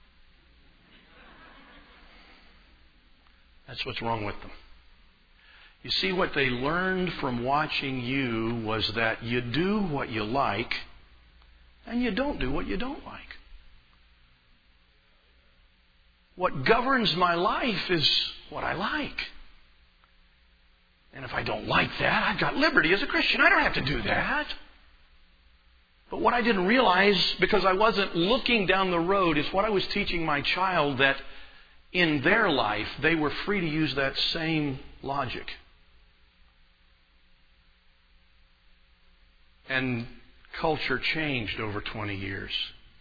That's what's wrong with them. You see, what they learned from watching you was that you do what you like and you don't do what you don't like. What governs my life is what I like. And if I don't like that, I've got liberty as a Christian. I don't have to do that. But what I didn't realize, because I wasn't looking down the road, is what I was teaching my child, that in their life they were free to use that same logic. And culture changed over 20 years.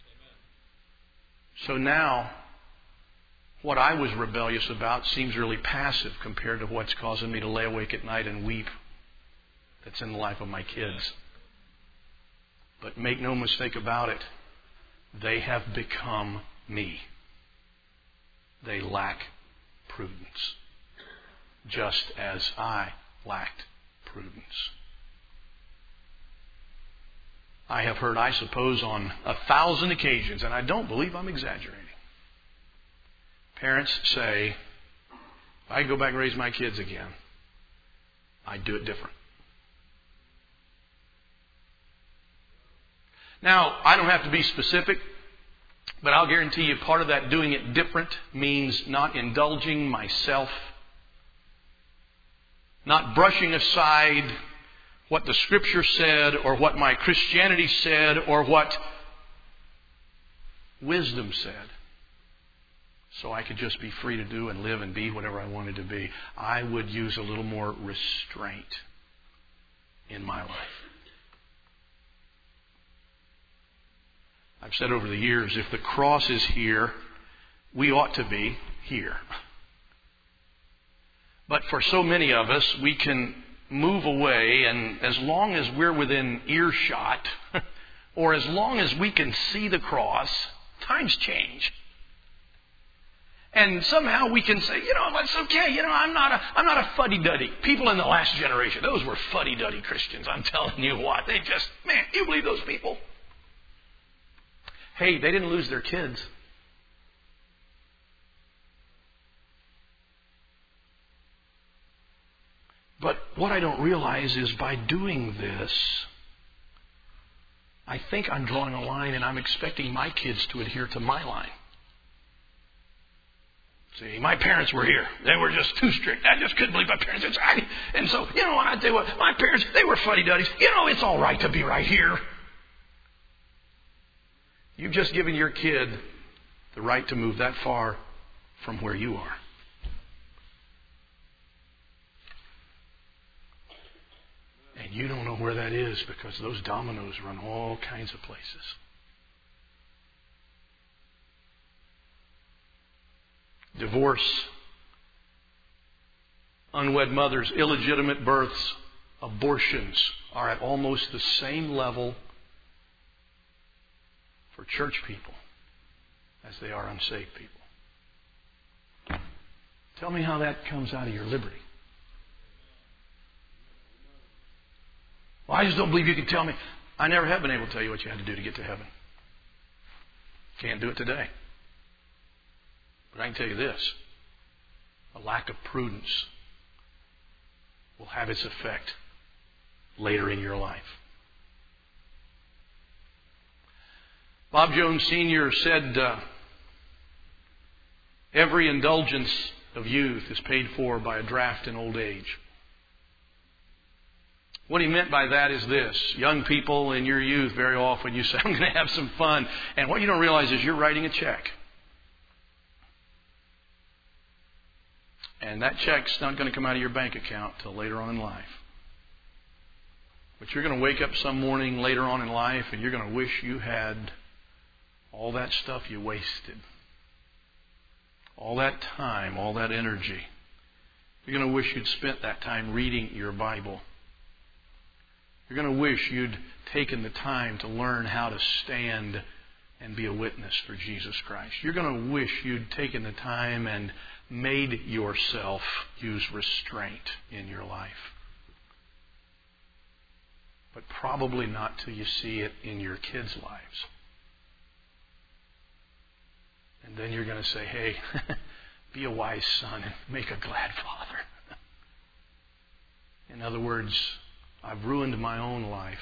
So now, what I was rebellious about seems really passive compared to what's causing me to lay awake at night and weep that's in the life of my kids. But make no mistake about it, they have become me. They lack prudence, just as I lacked prudence. I have heard, I suppose, on 1,000 occasions, and I don't believe I'm exaggerating, parents say, if I go back and raise my kids again, I'd do it different. Now, I don't have to be specific, but I'll guarantee you part of that doing it different means not indulging myself, not brushing aside what the Scripture said or what my Christianity said or what wisdom said, so I could just be free to do and live and be whatever I wanted to be. I would use a little more restraint in my life. I've said over the years, if the cross is here, we ought to be here. But for so many of us, we can move away, and as long as we're within earshot, or as long as we can see the cross, times change. And somehow we can say, it's okay, I'm not a fuddy-duddy. People in the last generation, those were fuddy-duddy Christians. I'm telling you what, they just, you believe those people? Hey, they didn't lose their kids. But what I don't realize is by doing this, I think I'm drawing a line and I'm expecting my kids to adhere to my line. See, my parents were here. They were just too strict. I just couldn't believe my parents. And so, I tell you what, my parents, they were fuddy-duddies. It's all right to be right here. You've just given your kid the right to move that far from where you are. And you don't know where that is because those dominoes run all kinds of places. Divorce, unwed mothers, illegitimate births, abortions are at almost the same level for church people as they are unsaved people. Tell me how that comes out of your liberty. Well, I just don't believe you can tell me. I never have been able to tell you what you had to do to get to heaven. Can't do it today. But I can tell you this. A lack of prudence will have its effect later in your life. Bob Jones Sr. said, every indulgence of youth is paid for by a draft in old age. What he meant by that is this. Young people in your youth, very often you say, I'm going to have some fun. And what you don't realize is you're writing a check. And that check's not going to come out of your bank account till later on in life. But you're going to wake up some morning later on in life and you're going to wish you had all that stuff you wasted. All that time, all that energy. You're going to wish you'd spent that time reading your Bible. You're going to wish you'd taken the time to learn how to stand and be a witness for Jesus Christ. You're going to wish you'd taken the time and made yourself use restraint in your life. but probably not till you see it in your kids' lives. And then you're going to say, hey, be a wise son and make a glad father. In other words, I've ruined my own life.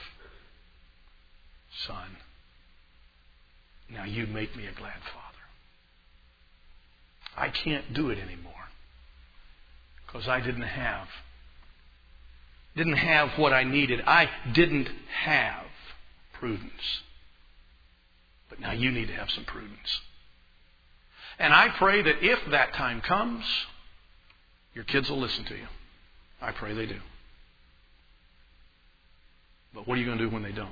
Son, now you make me a glad father. I can't do it anymore because I didn't have what I needed. I didn't have prudence. But now you need to have some prudence. And I pray that if that time comes, your kids will listen to you. I pray they do. But what are you going to do when they don't?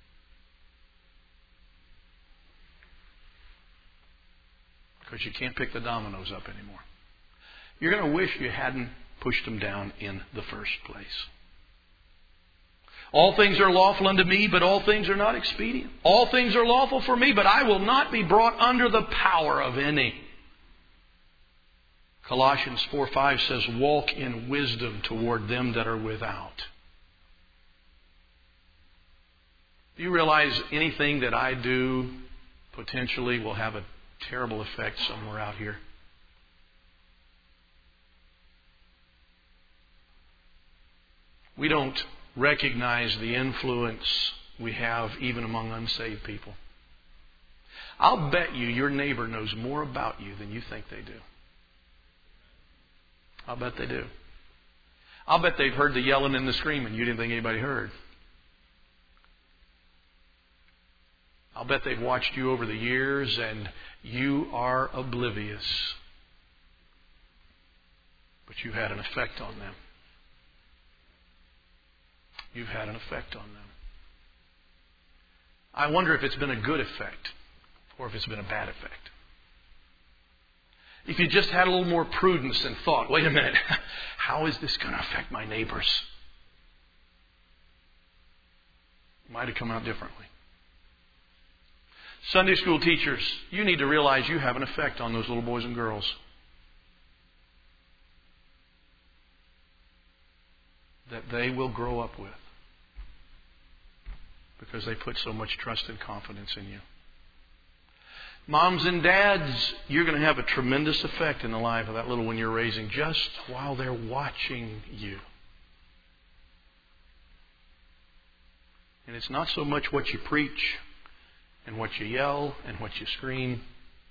Because you can't pick the dominoes up anymore. You're going to wish you hadn't pushed them down in the first place. All things are lawful unto me, but all things are not expedient. All things are lawful for me, but I will not be brought under the power of any. Colossians 4:5 says, walk in wisdom toward them that are without. Do you realize anything that I do potentially will have a terrible effect somewhere out here? We don't recognize the influence we have even among unsaved people. I'll bet you your neighbor knows more about you than you think they do. I'll bet they do. I'll bet they've heard the yelling and the screaming you didn't think anybody heard. I'll bet they've watched you over the years and you are oblivious. But you've had an effect on them. You've had an effect on them. I wonder if it's been a good effect or if it's been a bad effect. If you just had a little more prudence and thought, wait a minute, how is this going to affect my neighbors? It might have come out differently. Sunday school teachers, you need to realize you have an effect on those little boys and girls. That they will grow up with. Because they put so much trust and confidence in you. Moms and dads, you're going to have a tremendous effect in the life of that little one you're raising just while they're watching you. And it's not so much what you preach and what you yell and what you scream.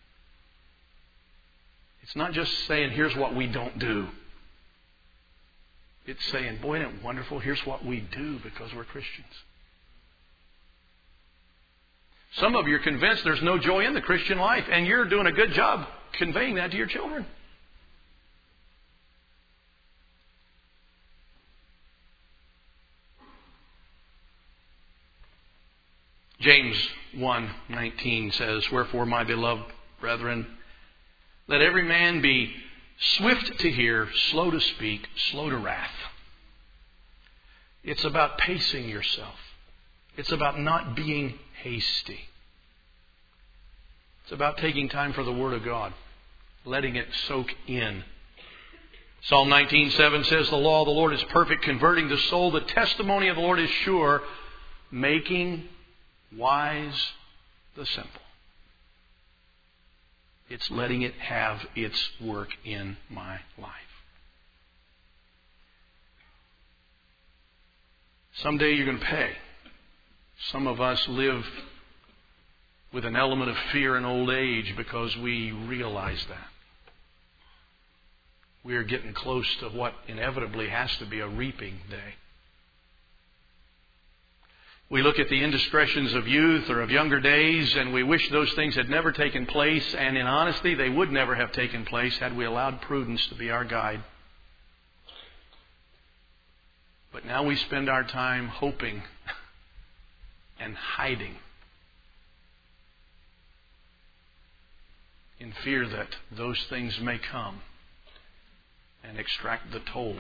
It's not just saying, here's what we don't do. It's saying, boy, isn't it wonderful? Here's what we do because we're Christians. Some of you are convinced there's no joy in the Christian life, and you're doing a good job conveying that to your children. James 1:19 says, wherefore, my beloved brethren, let every man be swift to hear, slow to speak, slow to wrath. It's about pacing yourself. It's about not being hasty. It's about taking time for the Word of God, letting it soak in. Psalm 19:7 says, the law of the Lord is perfect, converting the soul. The testimony of the Lord is sure, making wise the simple. It's letting it have its work in my life. Someday you're going to pay. Some of us live with an element of fear in old age because we realize that. We are getting close to what inevitably has to be a reaping day. We look at the indiscretions of youth or of younger days and we wish those things had never taken place, and in honesty they would never have taken place had we allowed prudence to be our guide. But now we spend our time hoping and hiding in fear that those things may come and extract the toll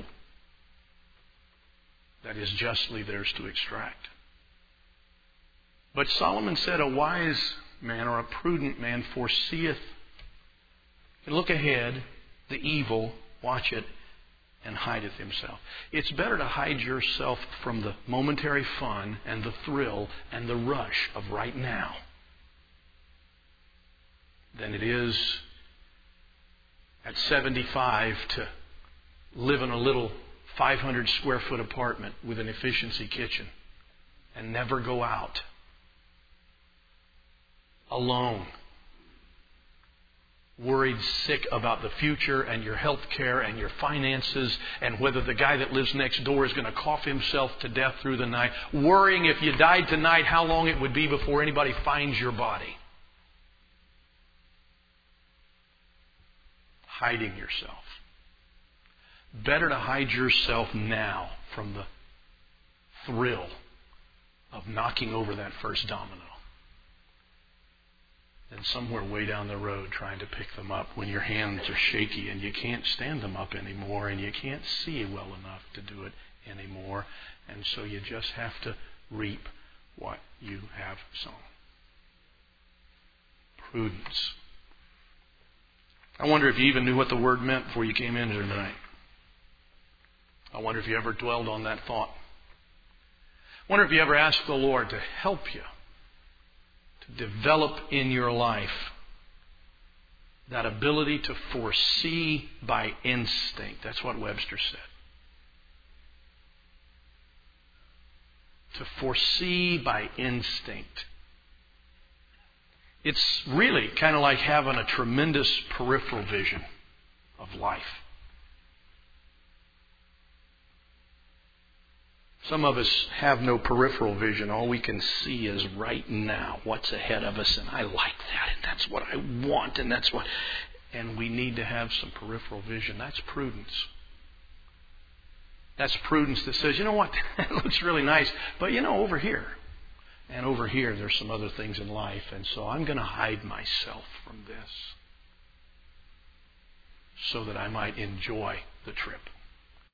that is justly theirs to extract. But Solomon said, a wise man or a prudent man foreseeth and look ahead the evil, watch it, and hideth himself. It's better to hide yourself from the momentary fun and the thrill and the rush of right now than it is at 75 to live in a little 500 square foot apartment with an efficiency kitchen and never go out. Alone. Worried sick about the future and your health care and your finances and whether the guy that lives next door is going to cough himself to death through the night. Worrying if you died tonight how long it would be before anybody finds your body. Hiding yourself. Better to hide yourself now from the thrill of knocking over that first domino than somewhere way down the road trying to pick them up when your hands are shaky and you can't stand them up anymore and you can't see well enough to do it anymore. And so you just have to reap what you have sown. Prudence. I wonder if you even knew what the word meant before you came in here tonight. I wonder if you ever dwelled on that thought. I wonder if you ever asked the Lord to help you to develop in your life that ability to foresee by instinct. That's what Webster said. To foresee by instinct. It's really kind of like having a tremendous peripheral vision of life. Some of us have no peripheral vision. All we can see is right now, what's ahead of us, and I like that, and that's what I want, and that's what... And we need to have some peripheral vision. That's prudence. That's prudence that says, you know what, that looks really nice, but over here, and over here, there's some other things in life, and so I'm going to hide myself from this so that I might enjoy the trip.